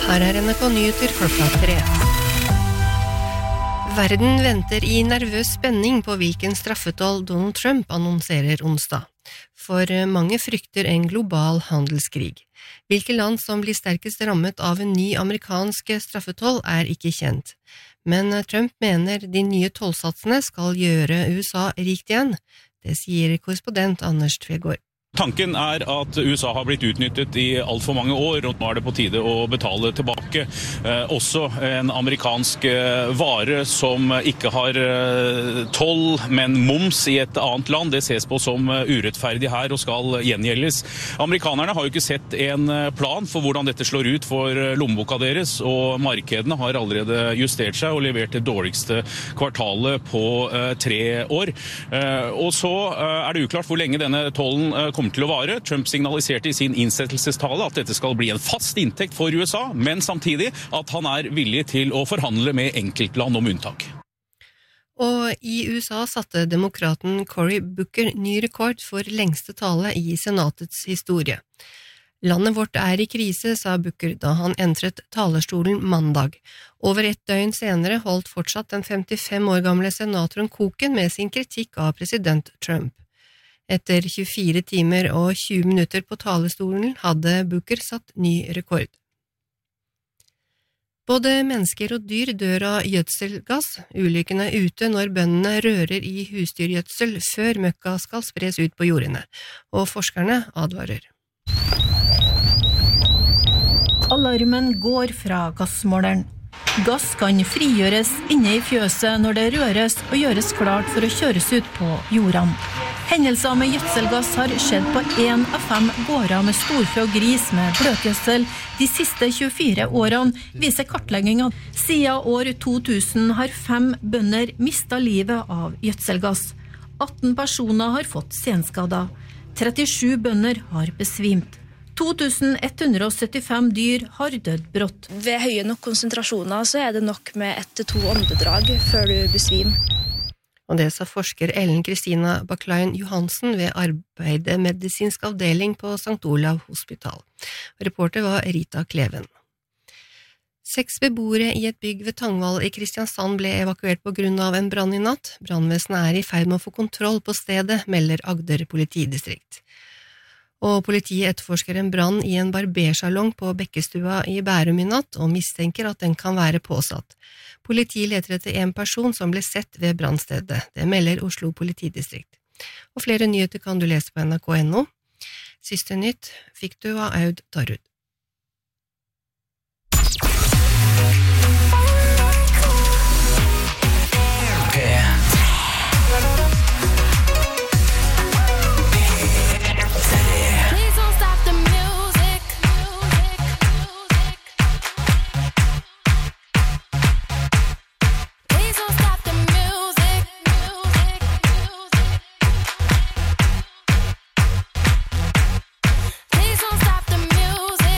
Her NRK Nyheter klokka 3. Verden venter I nervøs spenning på hvilken straffetoll Donald Trump annonserer onsdag. For mange frykter en global handelskrig. Hvilke land som blir sterkest rammet av en ny amerikansk straffetoll ikke kjent. Men Trump mener de nye tollsatsene skal gjøre USA rikt igjen. Det sier korrespondent Anders Tvegård. Tanken at USA har blitt utnyttet I alt for mange år, og nå det på tide å betale tilbake. Også en amerikansk vare som ikke har toll, men moms I et annet land, det ses på som urettferdig her og skal gjengjeldes. Amerikanerne har jo ikke sett en plan for hvordan dette slår ut for lommeboka deres, og markedene har allerede justert seg og levert det dårligste kvartalet på 3 år. Og så det uklart hvor lenge denne tollen kommer til å vare. Trump signaliserte I sin innsettelsestale at dette skal bli en fast inntekt for USA, men samtidig at han villig til å forhandle med enkeltland om unntak. Og I USA satte demokraten Cory Booker ny rekord for lengste tale I senatets historie. Landet vårt I krise, sa Booker da han entret talerstolen mandag. Over et døgn senere holdt fortsatt den 55 år gamle senatoren koken med sin kritikk av president Trump. Etter 24 timer og 20 minutter på talerstolen hadde Booker satt ny rekord. Både mennesker og dyr dør av gjødselgass. Ulykken ute når bøndene rører I husdyrgjødsel før møkka skal spres ut på jordene, og forskerne advarer. Alarmen går fra gassmåleren. Gass kan frigjøres inne I fjøset når det røres og gjøres klart for å kjøres ut på jordene. Hendelser med gjødselgass har skjedd på 1 av 5 gårder med storfe og gris med bløtgjødsel de siste 24 årene, viser kartleggingen. Siden år 2000 har 5 bønder mistet livet av gjødselgass. 18 personer har fått senskader. 37 bønder har besvimt. 2175 dyr har dødd brått. Ved høye nok konsentrasjoner så det nok med 1 til 2 åndedrag før du besvimer. Og det sa forsker Ellen Kristina Backlein Johansen ved Arbeidermedisinsk avdeling på St. Olav Hospital. Reporter var Rita Kleven. 6 beboere I et bygg ved Tangvall I Kristiansand ble evakuert på grunn av en brann I natt. Brannvesenet I ferd med å få kontroll på stedet, melder Agder politidistrikt. Og politiet etterforsker en brann I en barbersalong på Bekkestua I Bærum I natt og mistenker at den kan være påsatt. Politiet leter etter en person som ble sett ved brannstedet. Det melder Oslo politidistrikt. Og flere nyheter kan du lese på nrk.no. Siste nytt fikk du av Aud Tarud. Please don't stop the music.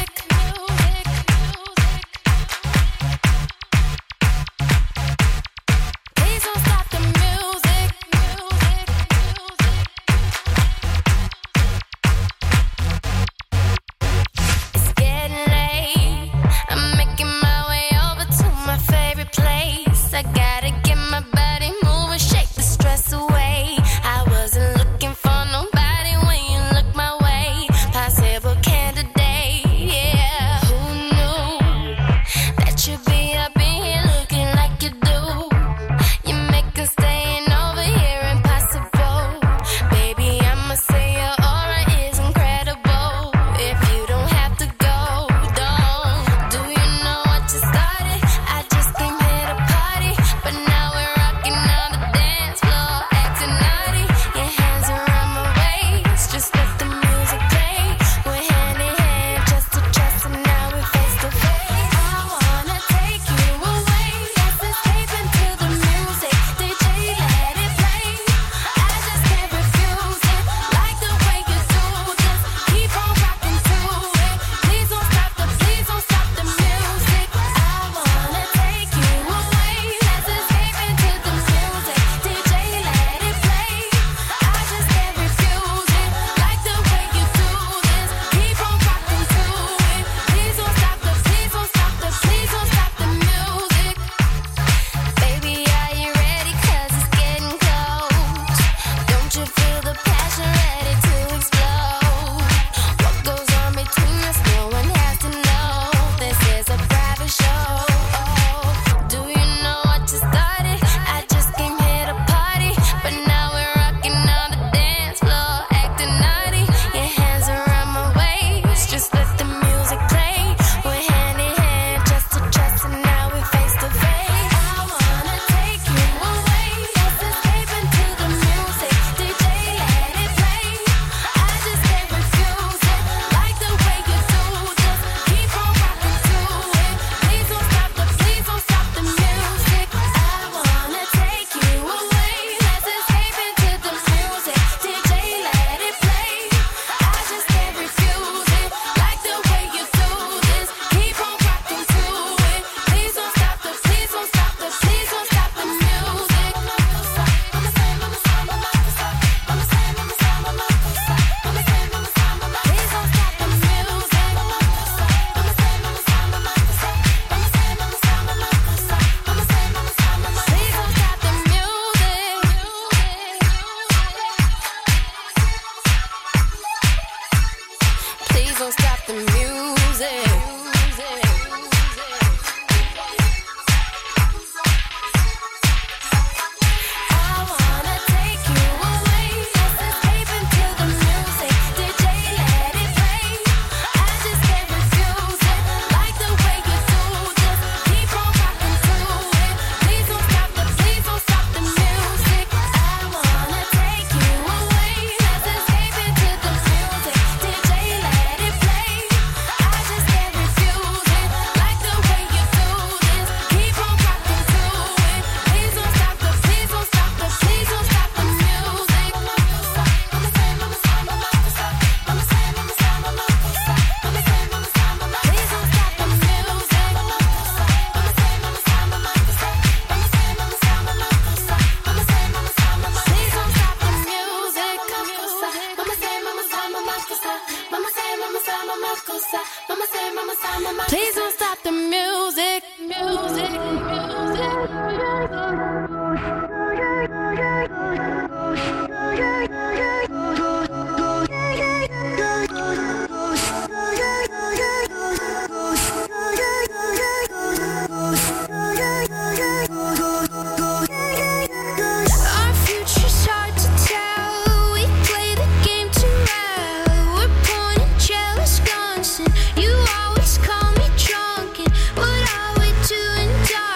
cosa. Mama say, mama sa, mama. Please don't stop the music. Music, music, You always call me drunk, and what are we doing, darling?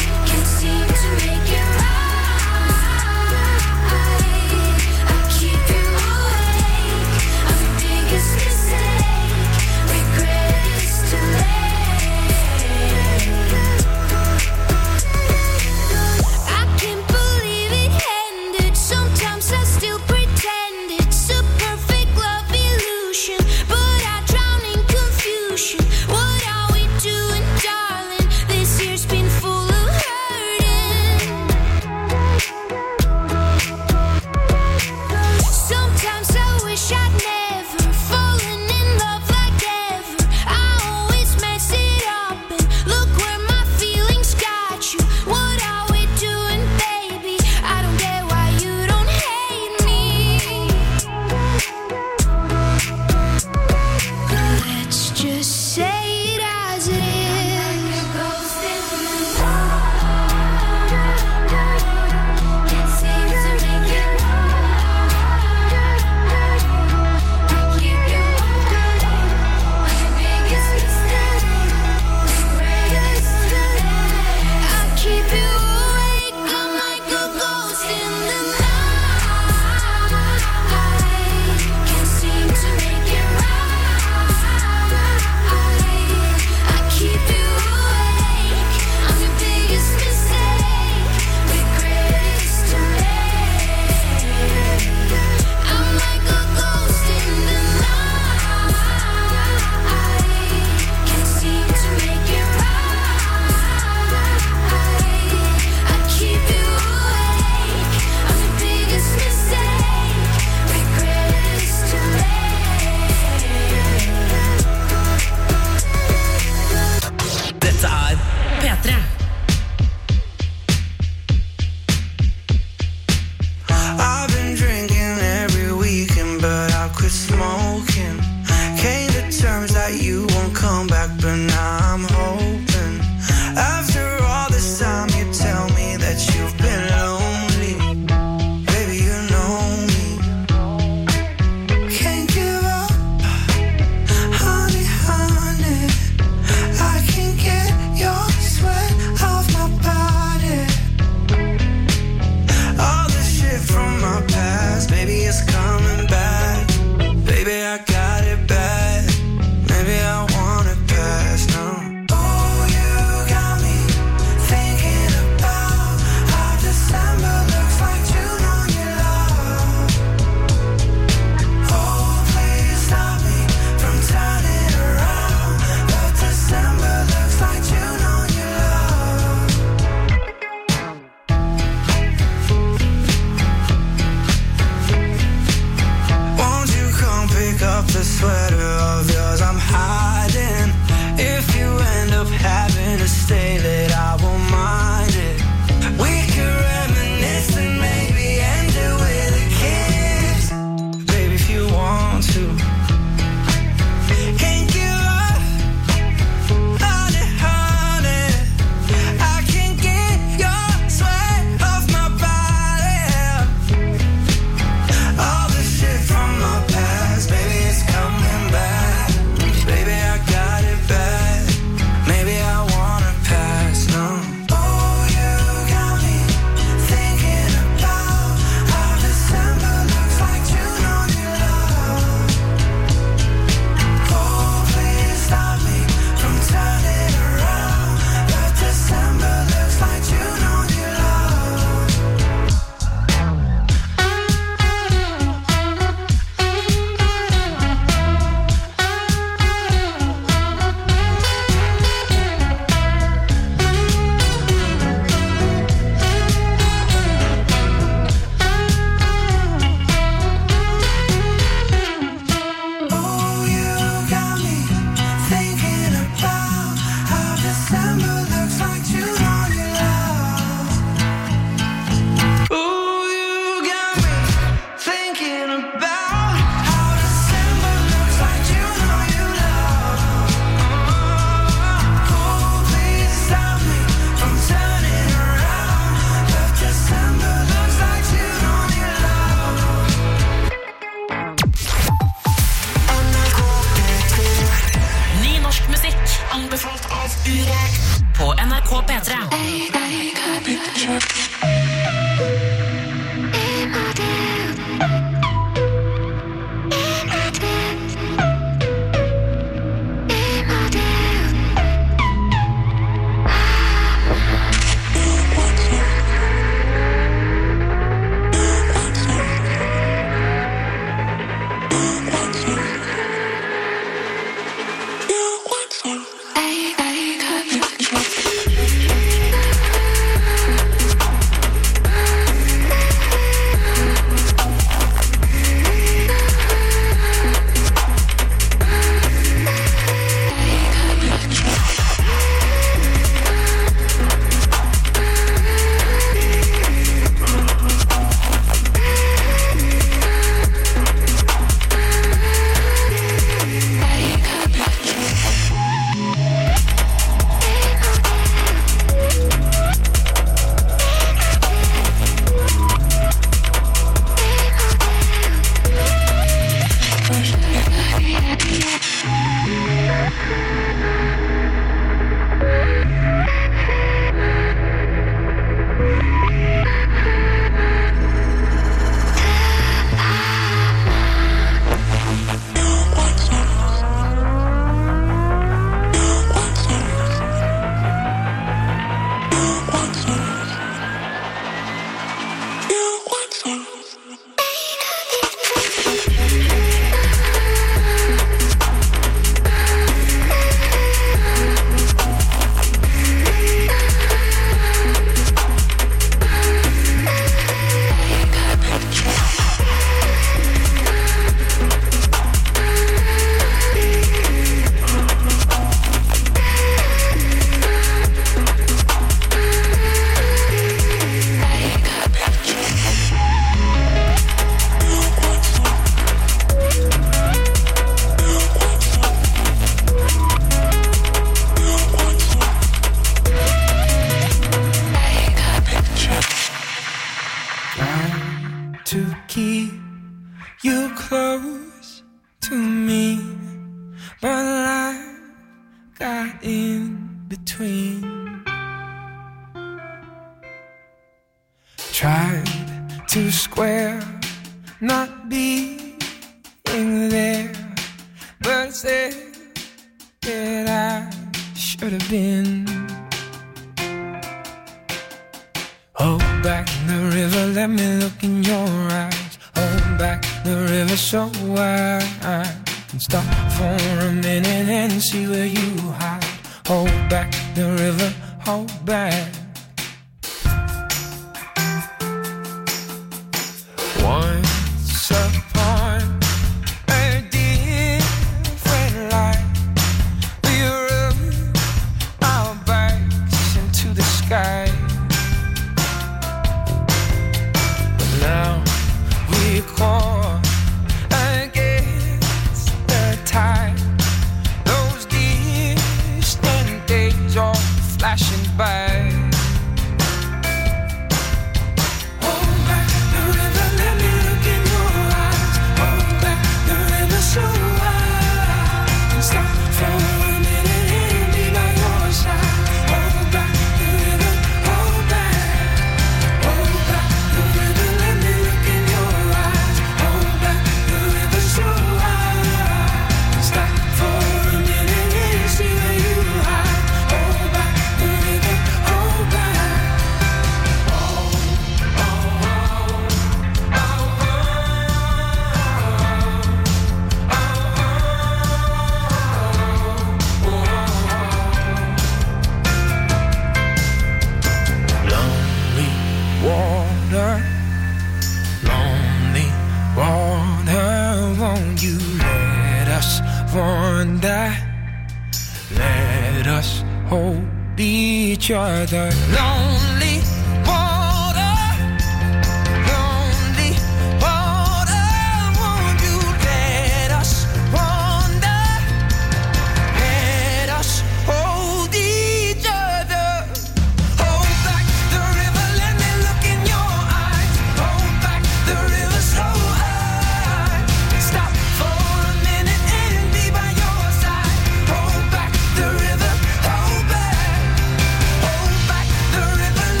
Hold back the river,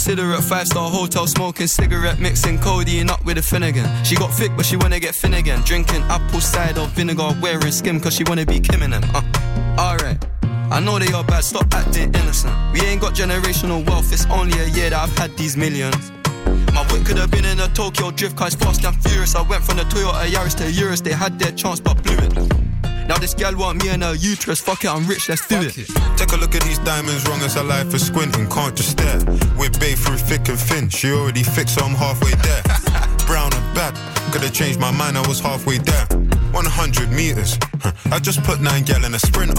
Considerate 5-star hotel, smoking cigarette, mixing codeine up with a Finnegan. She got thick but she wanna get thin again. Drinking apple cider vinegar, wearing skim cause she wanna be Kim and them. Alright, I know they are bad, stop acting innocent. We ain't got generational wealth, it's only a year that I've had these millions. My whip could have been in a Tokyo drift car, it's fast and furious. I went from the Toyota Yaris to Urus, they had their chance but blew it. Now this gal want me and her uterus, fuck it, I'm rich, let's do it. Take a look at these diamonds, wrong as her life is squinting, can't just stare. We're bae through thick and thin, she already fixed so I'm halfway there. Brown and bad, could've changed my mind, I was halfway there. 100 meters, I just put 9 gal in a Sprinter.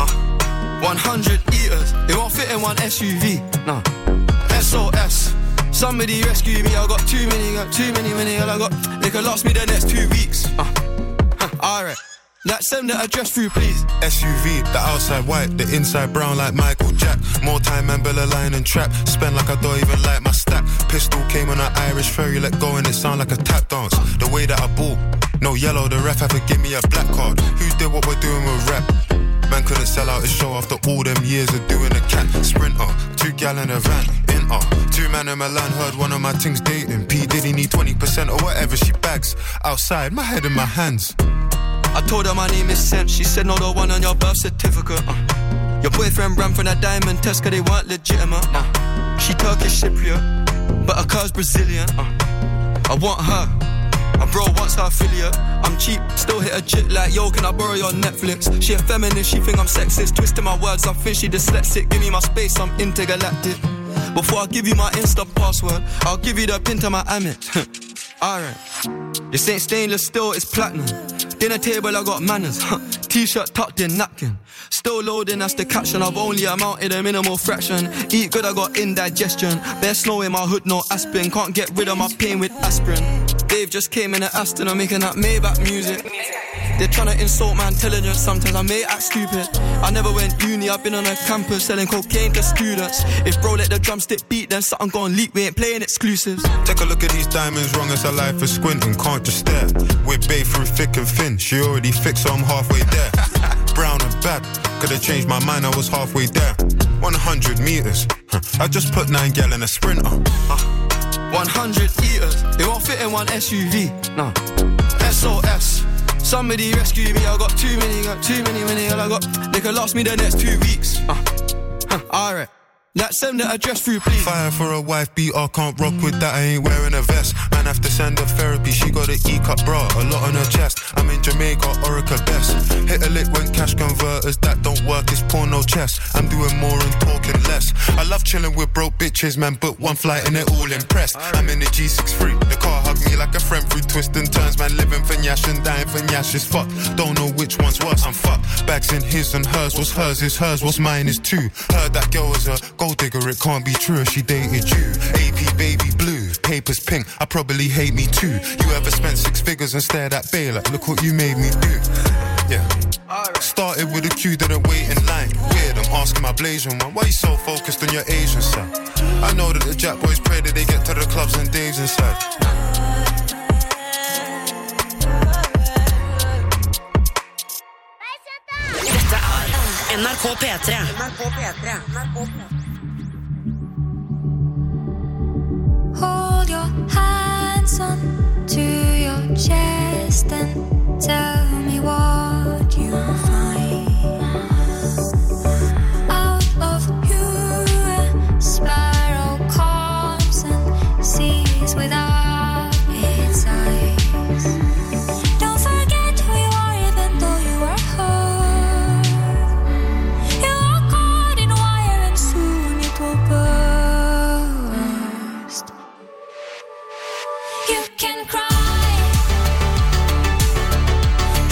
100 eaters, it won't fit in one SUV, nah. SOS, somebody rescue me, I got too many, I got, they could last me the next 2 weeks. Alright. Let's send the address through, please. SUV, the outside white, the inside brown like Michael Jack. More time and Bella line and trap. Spend like I don't even like my stack. Pistol came on an Irish ferry, let go and it sound like a tap dance. The way that I bought, no yellow, the ref had to give me a black card. Who did what we're doing with rap? Man couldn't sell out his show after all them years of doing a cat. Sprinter, 2 gal in a van, in 2 man in Milan, heard one of my things dating. P Diddy need 20% or whatever she bags. Outside, my head in my hands. I told her my name is Sense, she said no, the one on your birth certificate. Your boyfriend ran from that diamond test cause they weren't legitimate. She Turkish Cypriot, but her car's Brazilian. I want her, my bro wants her affiliate. I'm cheap, still hit a chick like, yo, can I borrow your Netflix? She a feminist, she think I'm sexist, twisting my words, I think she dyslexic. Give me my space, I'm intergalactic. Before I give you my Insta password, I'll give you the pin to my Amex. Alright, this ain't stainless steel, it's platinum. Dinner table, I got manners. T-shirt tucked in, napkin. Still loading, that's the caption. I've only amounted a minimal fraction. Eat good, I got indigestion. Bare snow in my hood, no aspirin. Can't get rid of my pain with aspirin. Dave just came in an Aston, I'm making that Maybach music. They're trying to insult my intelligence, sometimes I may act stupid. I never went uni, I've been on a campus selling cocaine to students. If bro let the drumstick beat, then something gon' leak, we ain't playing exclusives. Take a look at these diamonds, wrong as her life is squinting, can't just stare. We're bae through thick and thin, she already fixed so I'm halfway there. Brown and bad, could've changed my mind, I was halfway there. 100 meters, I just put 9 gal in a Sprinter. 100 eaters, it won't fit in one SUV, nah. SOS, somebody rescue me, I got too many, I got, they could last me the next 2 weeks. Alright, let's send the address through, please. Fire for a wife beater, can't rock with that, I ain't wearing a vest. Man have to send her therapy, she got an E-cup bra, a lot on her chest. I'm in Jamaica, Orica best. Hit a lick when cash converters, that don't work, it's porno chess. I'm doing more and talking less. I love chilling with broke bitches, man, book one flight and they're all impressed. I'm in the G63, the car hugged me like a friend through twists and turns. Man living for Nyash and dying for Nyash is fucked. Don't know which one's worse, I'm fucked. Bags in his and hers, what's hers is hers, what's mine is too. Heard that girl was a gold digger, it can't be true, she dated you. AP baby blue, papers pink, I probably hate me too. You ever spent 6 figures and stared at Bay like, look what you made me do. Yeah. Started with a queue, didn't wait in line. Weird, I'm asking my Blasian one, why you so focused on your Asian side? I know that the Jack boys pray that they get to the clubs and Dave's inside. Dette NRK P3. Hold your hands on to your chest and tell me what you find. Out of you a spiral comes and sees without its eyes. Don't forget who you are even though you are hurt. You are caught in wire and soon it will burst. You can cry.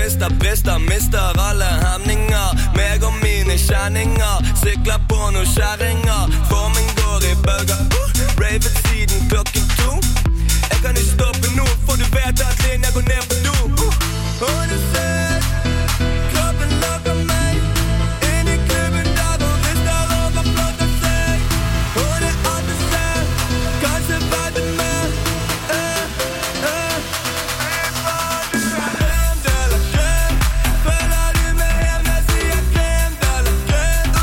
rister, brister, mister alle hemninger. Meg og mine kjenninger, sykler på noen kjæringer. Formen går i bølger, ravet siden klokken 2. Jeg kan ikke stoppe nå, for du vet at linja går ned på do. Og du ser, kroppen lokker meg inn i klubben der og rister over flott av seg. Og det alle ser, kanskje vet du mer. Krem de la krem, følger du med hjem, jeg sier krem de la krem.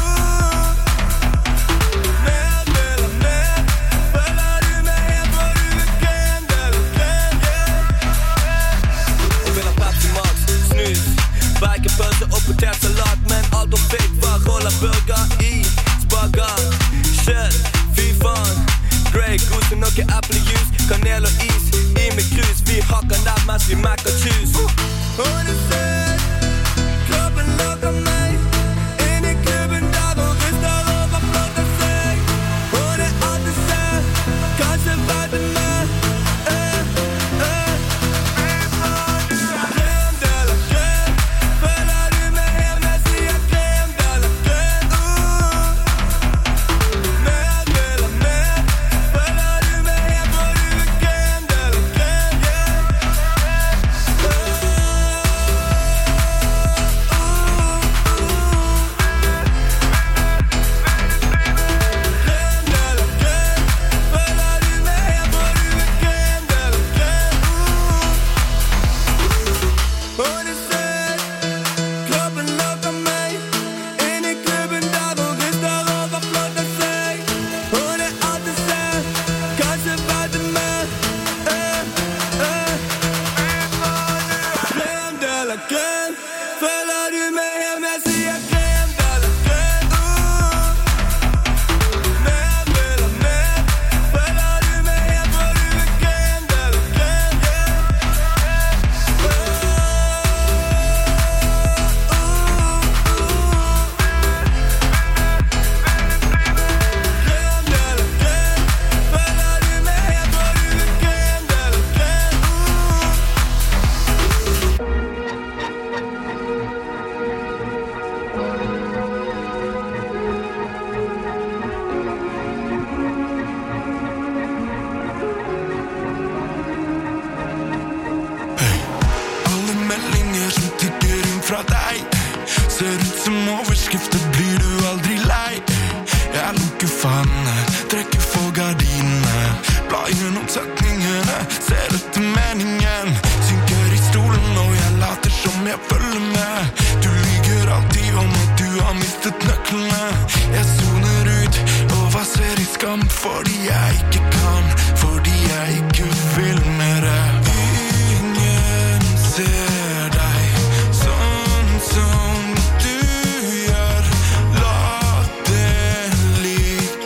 Mer de la mer, følger du med hjem, for du krem de la krem, Jeg vil ha Pepsi Max, snus, baconpølse og potetsalat, men alt hun fikk var rollerburger i spagat. Shit, fy faen, Grey Goose og noe eplejus, kanel og is i med krus. Vi hakker ned mens vi mekker tjus. Og du ser, kroppen lokker meg inn i klubben der og rister over flott av seg. Og det alle ser, kanskje vet du mer. Krem de la krem, følger du med hjem, jeg sier krem de la krem. Mer de la mer, følger du med hjem, for du krem de la krem,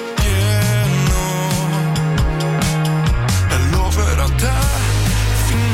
Jeg lover at jeg finner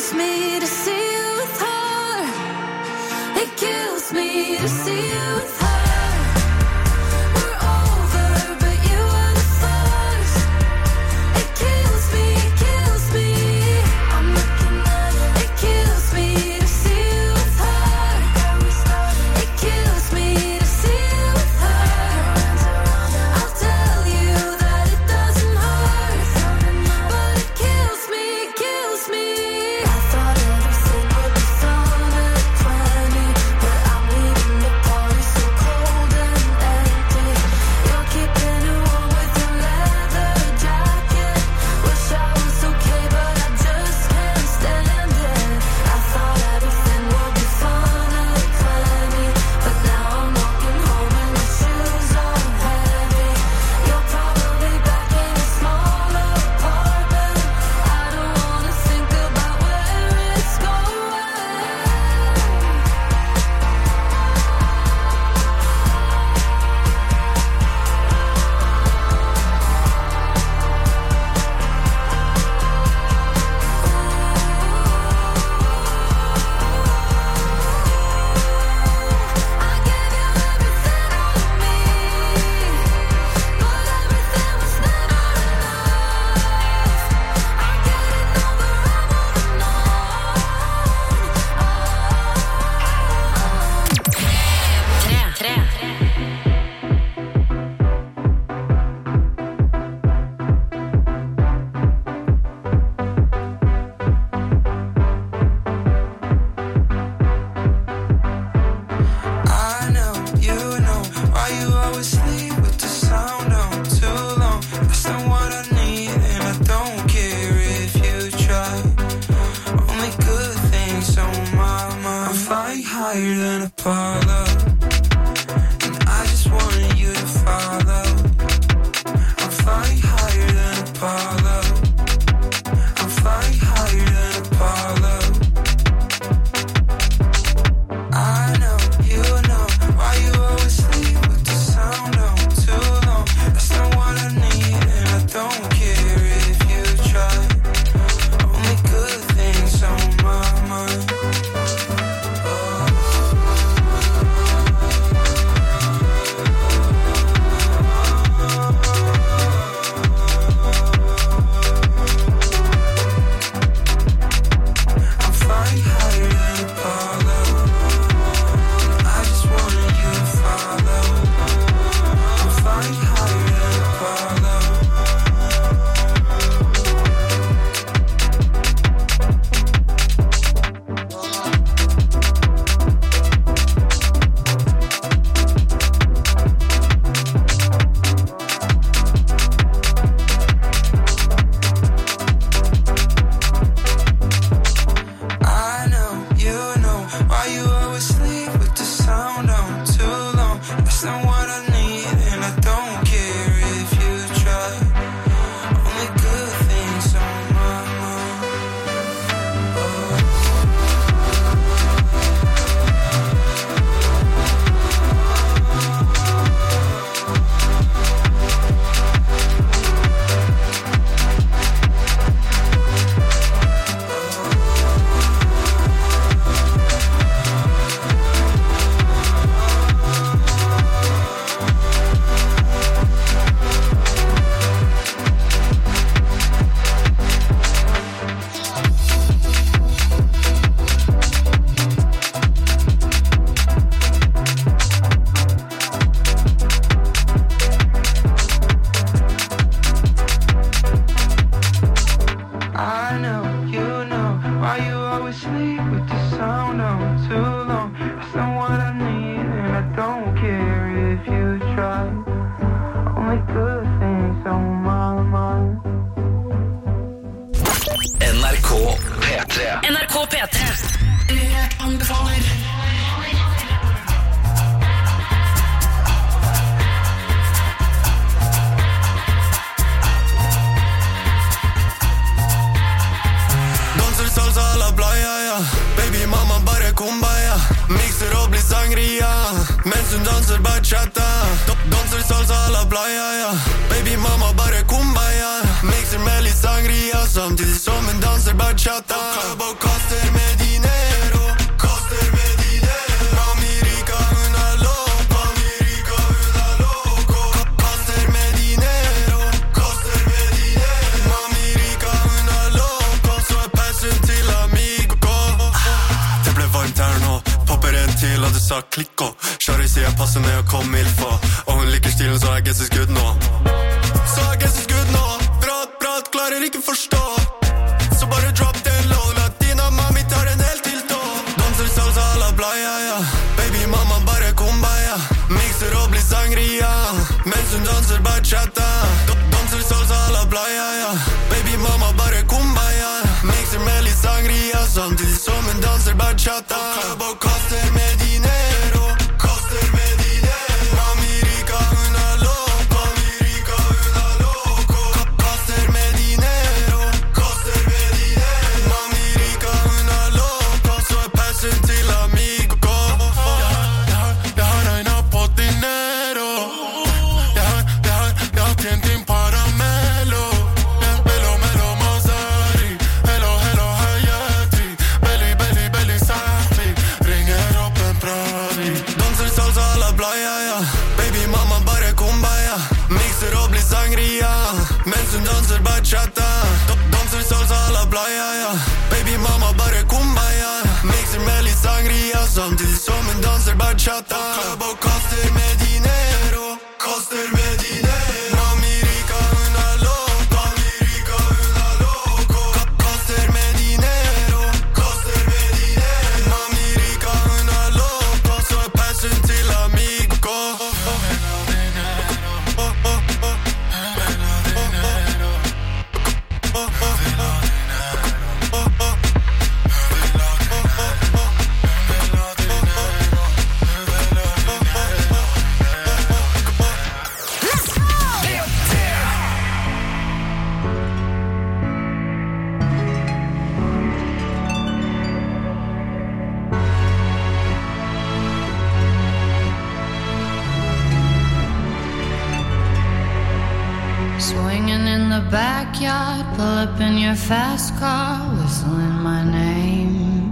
kills me to see you with her. It kills me to see you with her. We're over, but you were the first. It kills me, kills me. I'm looking at it. It kills me to see you with her. It kills me to see you with her. I'll tell you that it doesn't hurt, but it kills me, kills me. I thought everything would be fun at 20, but I'm leaving the party so cold and empty. You're keeping it warm with your leather jacket. Wish I was okay, but I just can't stand it. I thought everything would be fun at 20, but now I'm walking home and the shoes are heavy. You're probably back in a smaller apartment. I don't wanna think about where it's going. I gave you everything of me, but everything was never enough. I'm getting over, I'm moving I know, you know, why you always sleep with the sound on too long. That's not what I need, and I don't care if you try. Only good things on my mind. I'm flying higher than Apollo, and I just wanted you to follow. I'm flying higher than Apollo. I'm flying higher than Apollo. I know, you know, why you always sleep with the sound on too long. That's not what I need, and I don't care if you try. Only good things on my mind. I'm flying higher than Apollo. I just wanted you to follow. I'm flying higher than Apollo. I know, you know, why you always sleep with the sound on too long. That's not what I need, and I don't care if you try. Only good things on my mind. I know, you know, why you always sleep with the sound on too long. That's not what I need, and I don't care if you try. Only good things on my mind. NRK P3. NRK P3. Urørt anbefaler. Danser salsa a la playa, yeah. Baby, Baby mamma bare kumbaya, mixer og blir sangria. Mens hun danser bachata, danser salsa a la playa, ja. Baby mamma bare kumbaya, mixer med litt sangria, samtidig som hun danser bachata. Club og kaster med dinero, kaster med dinero. Mami rica, hun loco, mami rica, hun loco. Kaster med dinero, kaster med dinero. Mami rica, hun loco, så passen til amigo. Det ble varmt her nå, popper en til og det sa klikko. Shari sier jeg passer når jeg kom ilfa, og hun liker stilen så I guess it's good nå. Så I guess it's good nå, prat, klarer ikke forstå. Så bare drop den low, latina mami tar den helt til tå. Danser salsa a la playa, ja. Baby mamma bare kumbaya, mixer og blir sangria. Mens hun danser bachata, danser salsa a la playa, ja. Baby mamma bare kumbaya, mixer med litt sangria, samtidig som hun danser bachata. Club og kaster med dinero, kaster med dinero. Mami rica, hun loco, mami rica, hun loco. Kaster med dinero, kaster med dinero. Mami rica, hun loco, så passen til amigo. Jeg har regnet på dinero. Jeg har tjent inn paramelo. Melo, Mazari. Hello, Hayati. Belly, Safi. Ringer opp en pradi. Danser salsa a la playa, ja. Baby mamma bare kumbaya, mixer og blir sangria. Mens hun danser bachata, danser salsa a la playa, ja. Baby mamma bare kumbaya, mixer med litt sangria, samtidig som hun danser bachata. Club og kaster med dinero, kaster med dinero. Mami rica, hun loco, mami rica, hun loco. Kaster med dinero, kaster med dinero. Mami rica, hun loco, så passen til amigo. Swinging in the backyard, pull up in your fast car, whistling my name.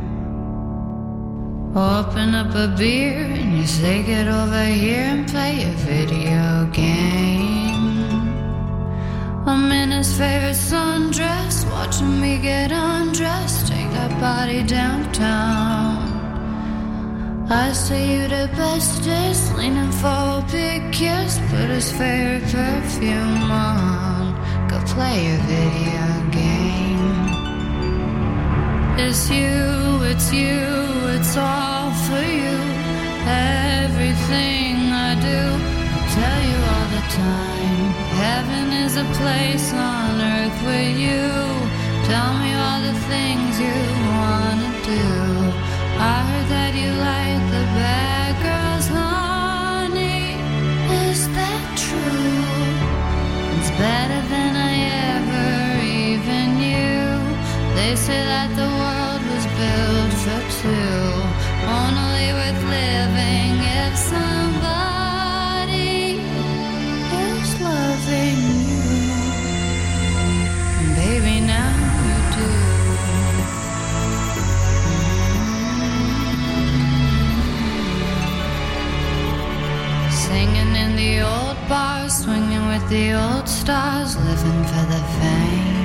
Open up a beer and you say get over here and play a video game. I'm in his favorite sundress, watching me get undressed, take that body downtown. I say you the bestest, leaning for a big kiss, put his favorite perfume on, go play a video game. It's you, it's all for you. Everything I do, I tell you all the time. Heaven is a place on earth with you. Tell me all the things you wanna do. I heard that you like the bad girls, honey. Is that true? It's better than I ever even knew. They say that the world was built for two, only worth living if somebody is loving you. Baby, now you do. Singing in the old bars, swinging with the old stars, living for the fame.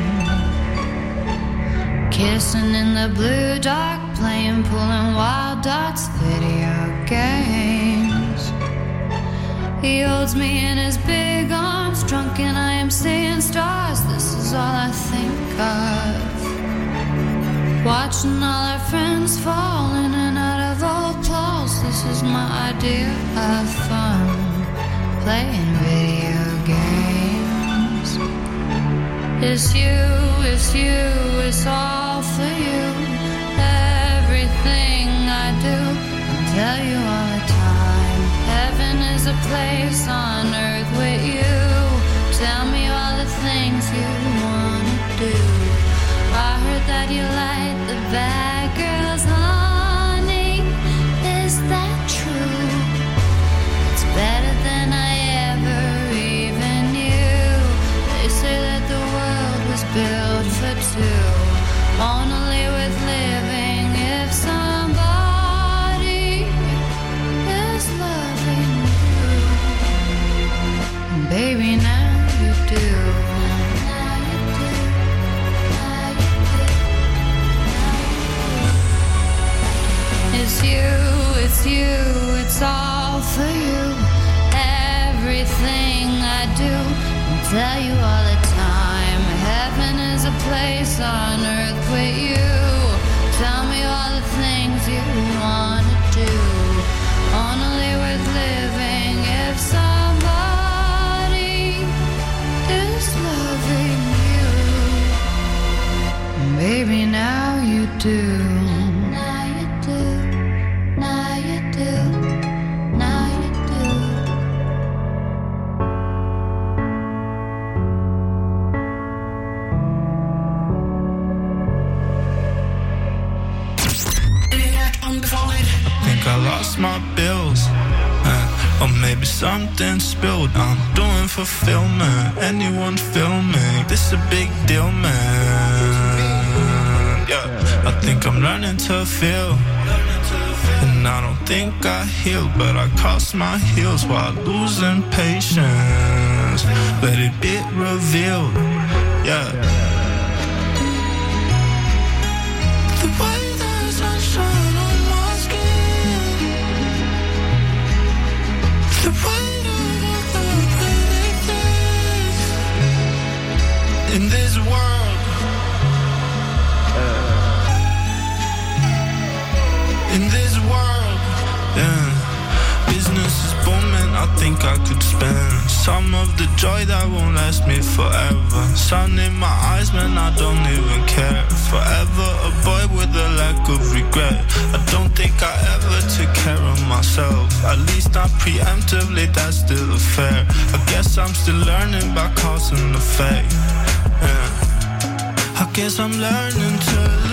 Kissing in the blue dark, playing pool and wild dots, video games. He holds me in his big arms, drunk and I am seeing stars. This is all I think of. Watching all our friends fall in and out of old clothes. This is my idea of fun, playing video games. It's you, it's all for you. Everything I do, I tell you all the time. Heaven is a place on earth with you. Tell me all the things you wanna do. I heard that you like the bad girls, huh? it's all for you. Everything I do, I tell you all the time. Heaven is a place on earth with you. Tell me all the things you want to do. Only worth living if somebody is loving you. Baby, now you do. Now you do. Now you do. Now you do. Think I lost my bills, or maybe something spilled. I'm doing fulfillment. Anyone filming? This a big deal, man. Yeah, I think I'm learning to feel, and I don't think I healed, but I crossed my heels while losing patience. Let it be revealed. Yeah. The way the sunshine on my skin, the weight of the predictions in this world, in this world, yeah. Business is booming, I think I could spend some of the joy that won't last me forever. Sun in my eyes, man, I don't even care. Forever a boy with a lack of regret. I don't think I ever took care of myself. At least not preemptively, that's still fair. I guess I'm still learning by cause and effect. Yeah. I guess I'm learning to lose.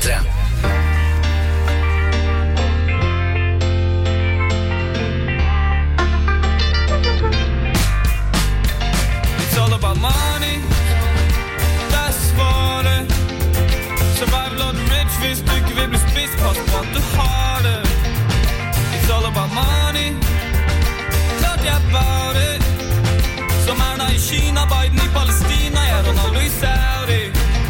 P3. It's all about money. That's svaret. Survival of the rich. Hvis du ikke vil bli spist, pass på at du har det. It's all about money. Klart jeg about it. Som Erna i Kina, Biden i Palestina, jeg er Ronaldo i Saudi.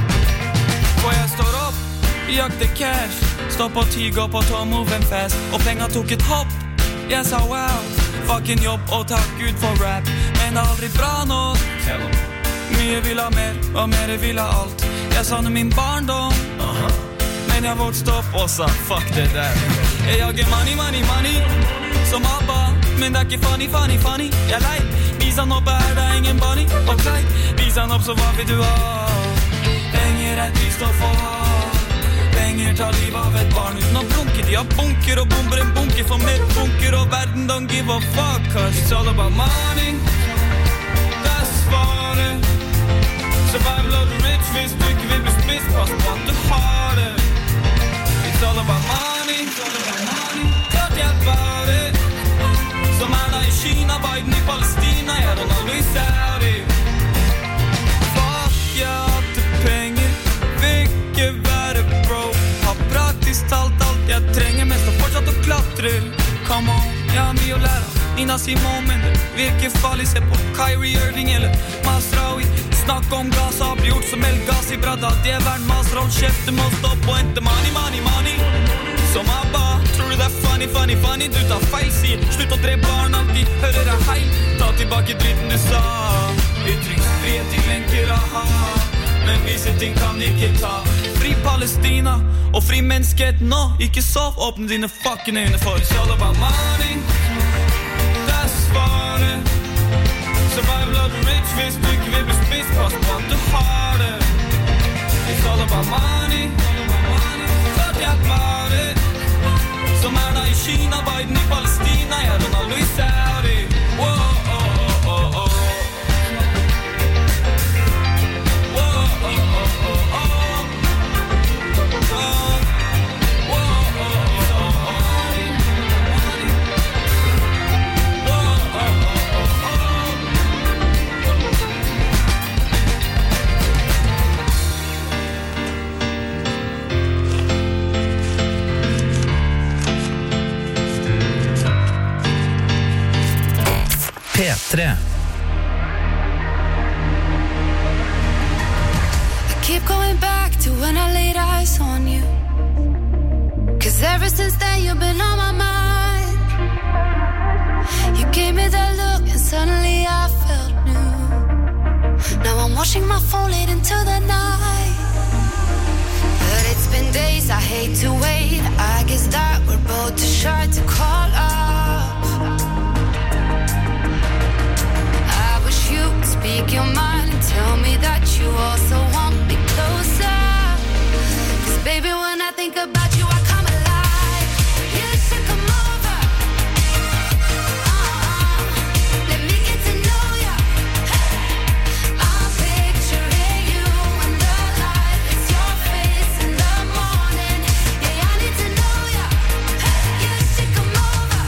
Og jeg står opp, jakter cash, står på tyg og på tå, moving fast. Og penger tok et hopp, jeg sa wow. Fucking jobb og takk Gud for rap. Men det er aldri bra nok. Mye vil ha mer, og mer vil ha alt. Jeg savner min barndom, men jeg vokste opp og sa fuck det der. Jeg jager money, money, money, som ABBA. Men det er ikke funny, funny, funny. Jeg er lei, vis han opp er det ingen bunny. Og klei, vis han opp så hva vil du ha? Penger er trist å få. Penger tar liv av et barn uten å blunke. De har bunker og bomber en bunker for mer bunker. Og verden don't give a fuck, cause it's all about money. Det er svaret. Survival of the rich. Hvis du ikke vil bli spist, pass på at du har det. It's all about money. Klart jeg about it. Som Erna i Kina, Biden i Palestina, jeg er Ronaldo i Saudi. Fuck, jeg hadde penger, vil ikke være broke. Har praktisk talt alt jeg trenger, men skal fortsatt å klatre. Come on, jeg har mye å lære. Nina Simone, men det virker farlig. Se på Kyrie Irving eller Masraoui. Snakk om gass, har bli gjort som Elgas i Brada. Det er verden Masra, hold kjeft, du må stoppe og hente money, money, money. Som ABBA, tror du det er funny, funny, funny? Du tar feil, sier slutt å drepe barn, alltid hører deg hei. Ta tilbake dritten du sa. Ytringsfrihet til lenker, aha. Men visse ting kan ikke ta. Fri Palestina og fri menneskehet nå. Ikke sov, åpne dine fucking øyne for it's all about money. Det er svaret. Survival of the rich. Hvis du ikke vil bli spist, pass på at du har det. It's all about money. Klart jeg about it. Som Erna i Kina, Biden i Palestina, jeg er Ronaldo i Saudi. Whoa, oh, oh, oh, oh. Whoa, oh, oh, oh, oh. P3. I keep going back to when I laid eyes on you. Cause ever since then you've been on my mind. You gave me that look and suddenly I felt new. Now I'm watching my phone late into the night. But it's been days, I hate to wait. I guess that we're both too shy to call up. You speak your mind and tell me that you also want me closer. Cause baby, when I think about you, I come alive. You should come over. Let me get to know ya. I'm picturing you in the light. It's your face in the morning. Yeah, I need to know ya. You should come over.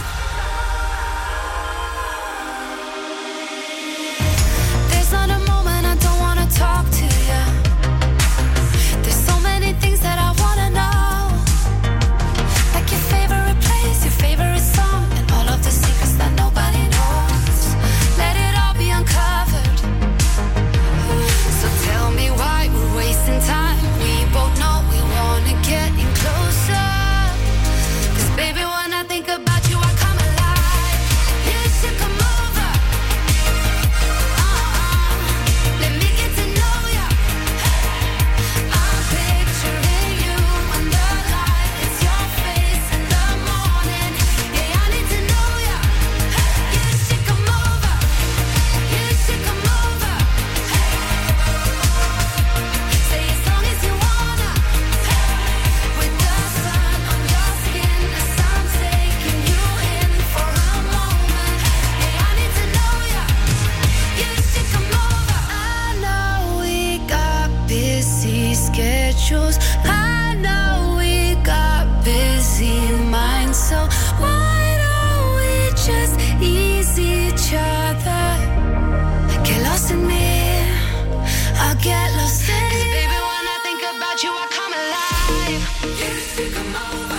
Not a moment I don't wanna talk to you. There's so many things that I wanna know. Like your favorite place, your favorite song, and all of the secrets that nobody knows. Let it all be uncovered. So tell me why we're wasting time. We both know we wanna get in closer. Cause baby, when I think about you, I come alive. You should come over. I know So why don't we just ease each other? Get lost in me, I'll get lost in you. 'Cause baby, when I think about you, I come alive. You should come over.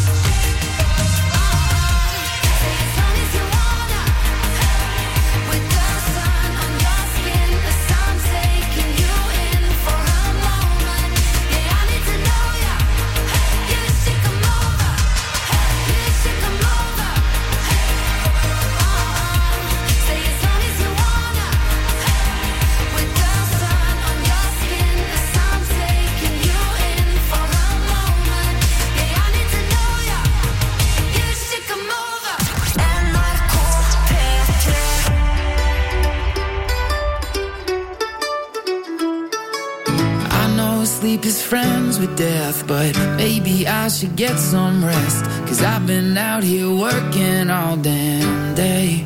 Sleep is friends with death, but maybe I should get some rest, 'cause I've been out here working all damn day.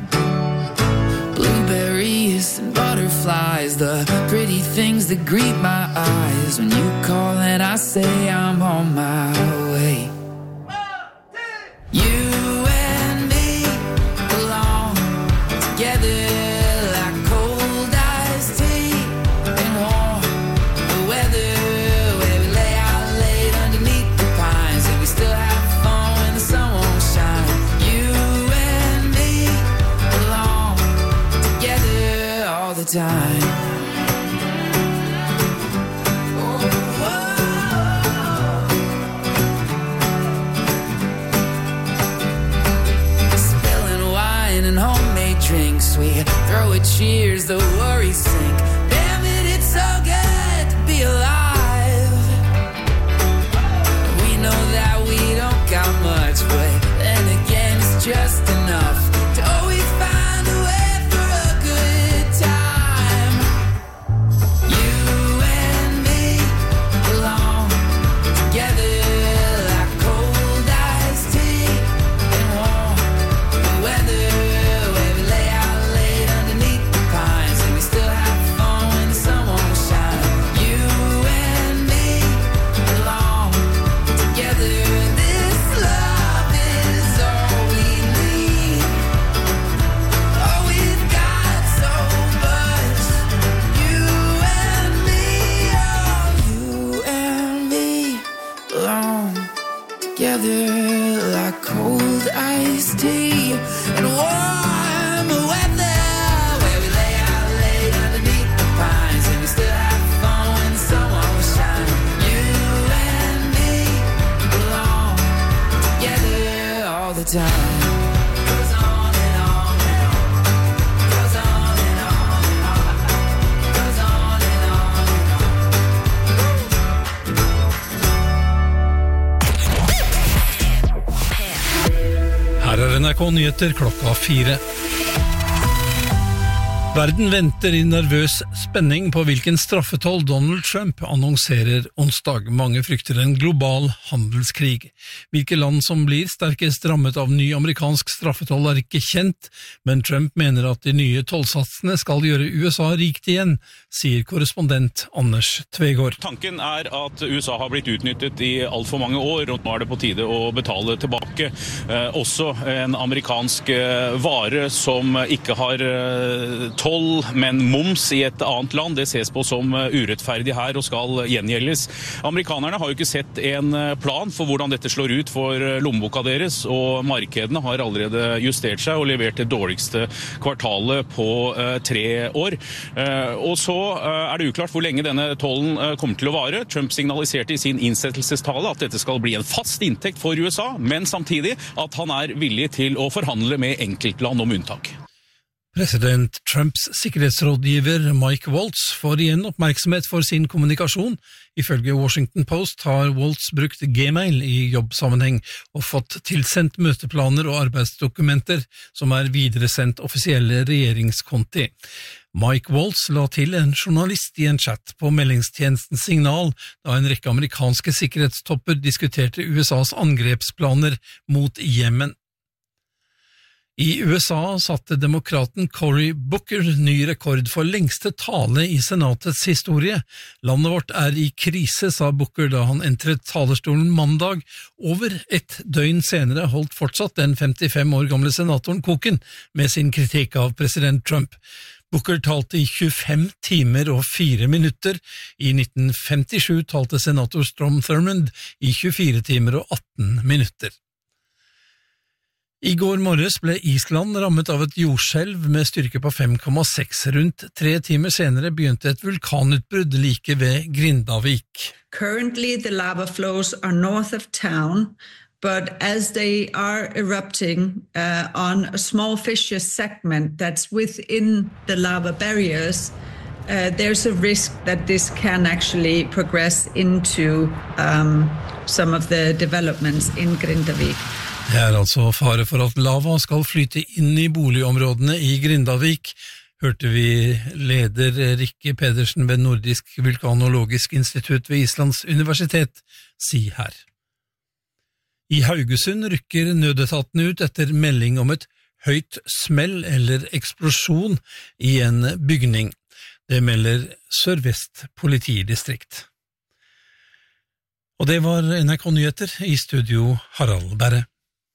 Blueberries and butterflies, the pretty things that greet my eyes when you call and I say I'm on my way. You and me belong together like cold iced tea and warm the weather. Time. Spilling wine and homemade drinks, we throw a cheers, the worries sink. Damn it, it's so good to be alive. We know that we don't got much, but then again it's just enough to always find a way. Like cold iced tea and warm weather, where we lay out late underneath the pines, and we still have fun when the sun won't shine. You and me belong together all the time. Goes on and on and on. Goes on and on and on. Goes on and on and on. Her NRK Nyheter klokka 4. Verden venter i nervøs spenning på hvilken straffetoll Donald Trump annonserer onsdag. Mange frykter en global handelskrig. Hvilke land som blir sterkest rammet av ny amerikansk straffetoll er ikke kjent, men Trump mener at de nye tollsatsene skal gjøre USA rikt igjen, sier korrespondent Anders Tvegård. Tanken er at USA har blitt utnyttet i alt for mange år, og nå er det på tide å betale tilbake. Også en amerikansk vare som ikke har toll, men moms i et annet land, det ses på som urettferdig her og skal gjengjeldes. Amerikanerne har jo ikke sett en plan for hvordan dette slår ut for lommeboka deres, og markedene har allerede justert seg og levert det dårligste kvartalet på 3 år. Og så er det uklart hvor lenge denne tollen kommer til å vare. Trump signaliserte i sin innsettelsestale at dette skal bli en fast inntekt for USA, men samtidig at han er villig til å forhandle med enkeltland om unntak. President Trumps sikkerhetsrådgiver Mike Waltz får igjen oppmerksomhet for sin kommunikasjon. Ifølge Washington Post har Waltz brukt Gmail i jobbsammenheng og fått tilsendt møteplaner og arbeidsdokumenter som er videresendt offisielle regjeringskonti. Mike Waltz la til en journalist i en chat på meldingstjenesten Signal da en rekke amerikanske sikkerhetstopper diskuterte USAs angrepsplaner mot Jemen. I USA satte demokraten Cory Booker ny rekord for lengste tale I senatets historie. Landet vårt I krise, sa Booker da han entret talerstolen mandag. Over et døgn senere holdt fortsatt den 55 år gamle senatoren koken med sin kritikk av president Trump. Booker talte I 25 timer og 4 minutter. I 1957 talte senator Strom Thurmond I 24 timer og 18 minutter. I går morges ble Island rammet av et jordskjelv med styrke på 5,6. Rundt 3 timer senere begynte et vulkanutbrudd like ved Grindavik. Currently the lava flows are north of town, but as they are erupting on a small fissure segment that's within the lava barriers, there's a risk that this can actually progress into some of the developments in Grindavik. Det altså fare for at lava skal flyte inn I boligområdene I Grindavik, hørte vi leder Rikke Pedersen ved Nordisk Vulkanologisk Institutt ved Islands Universitet si her. I Haugesund rykker nødetatene ut etter melding om et høyt smell eller eksplosjon I en bygning. Det melder Sør-Vest politidistrikt. Og det var NRK Nyheter I studio Harald Berre.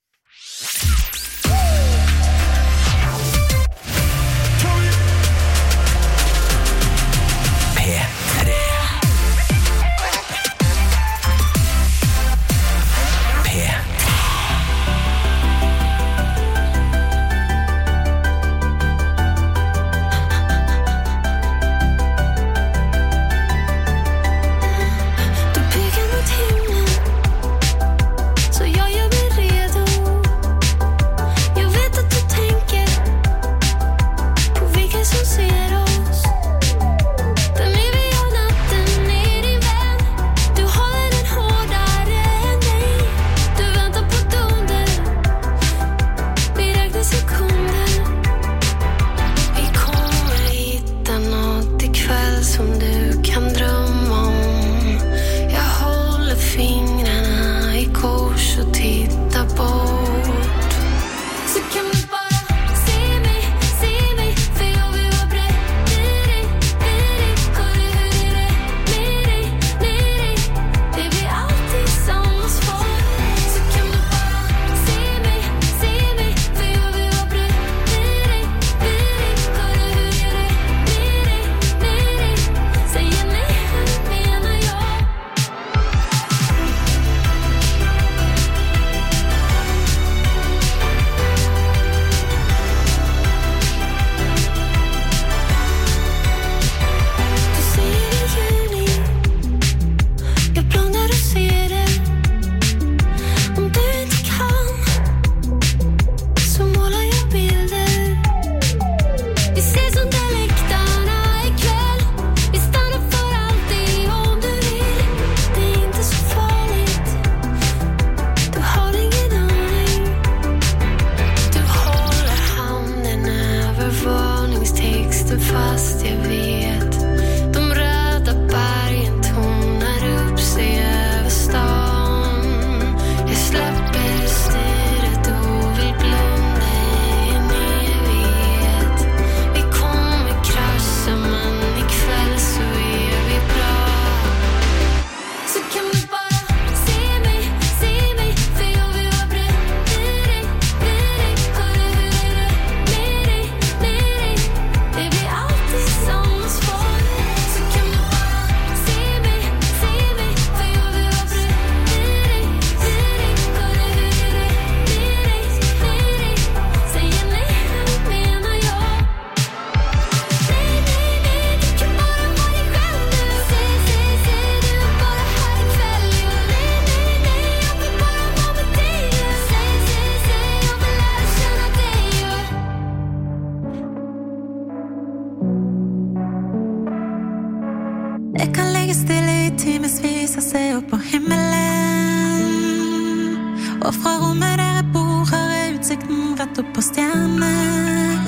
Og fra rommet der jeg bor har utsikten rett opp på stjerner.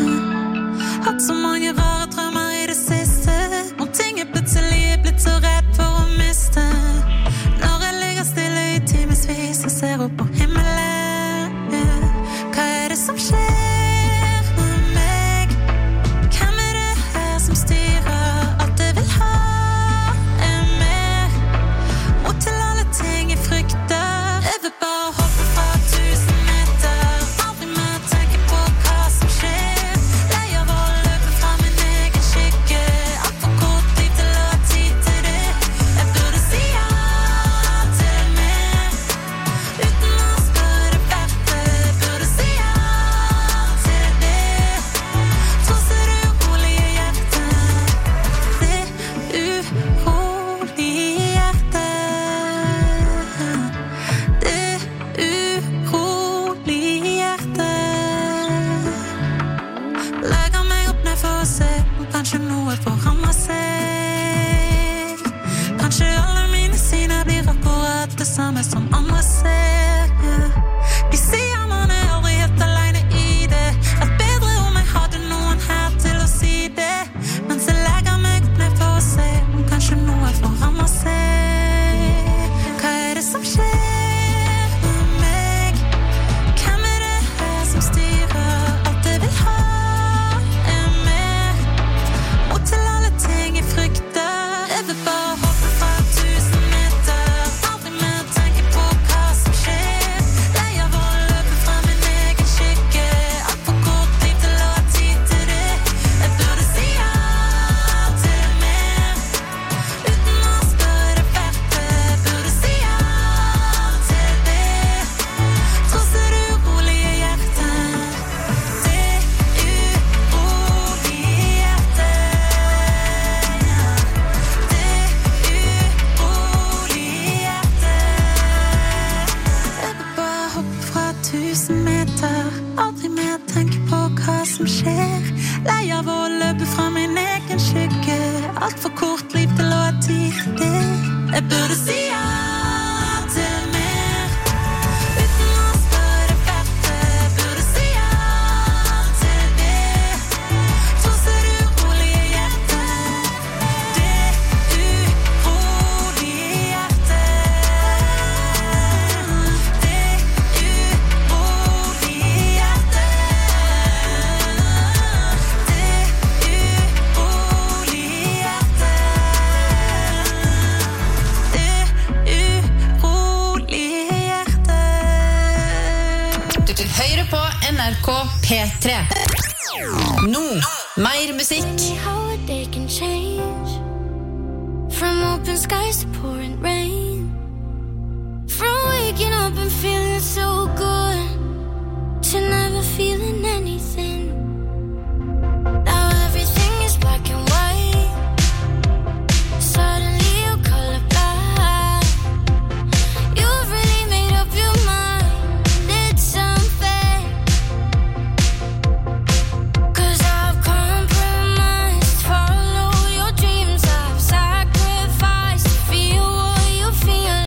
Hatt så mange rare drømmer i det siste, og ting plutselig blitt så redd for å miste. Når jeg ligger stille i timesvis og ser opp på himmelen, hva det som skjer? det samme som andre ser. De sier man aldri helt alene i det. Vært bedre om jeg hadde noen her til å si det. Mens jeg legger meg opp ned for å se om kanskje noe forandrer seg. Hva det som skjer med meg? Hvem det her som styrer? Alt jeg vil ha mer. Og til alle ting jeg frykter. Jeg vil bare hoppe fra 1000 meter. Aldri mer tenke på hva som skjer. Lei av å løpe fra min egen skygge. Alt for kort tid til å ha tid til det. Jeg burde si ja til mer. Uten å spørre det verdt det. Burde si ja til det. Trosser det urolige hjertet. Det urolige hjertet. Jeg vil bare hoppe fra 1000 meter. Aldri mer tenke på hva som skjer. Lei av å løpe fra min egen skygge. Alt for kort liv til å ha tid til det. Jeg burde si ja til mer. Uten å spørre det verdt det. Burde si ja til det. Trosser det urolige hjertet. Det urolige hjertet. Du hører på NRK P3. Nå, mer musikk. How a day can change from open skies to pouring rain, from waking up and feeling so good to never feeling anything.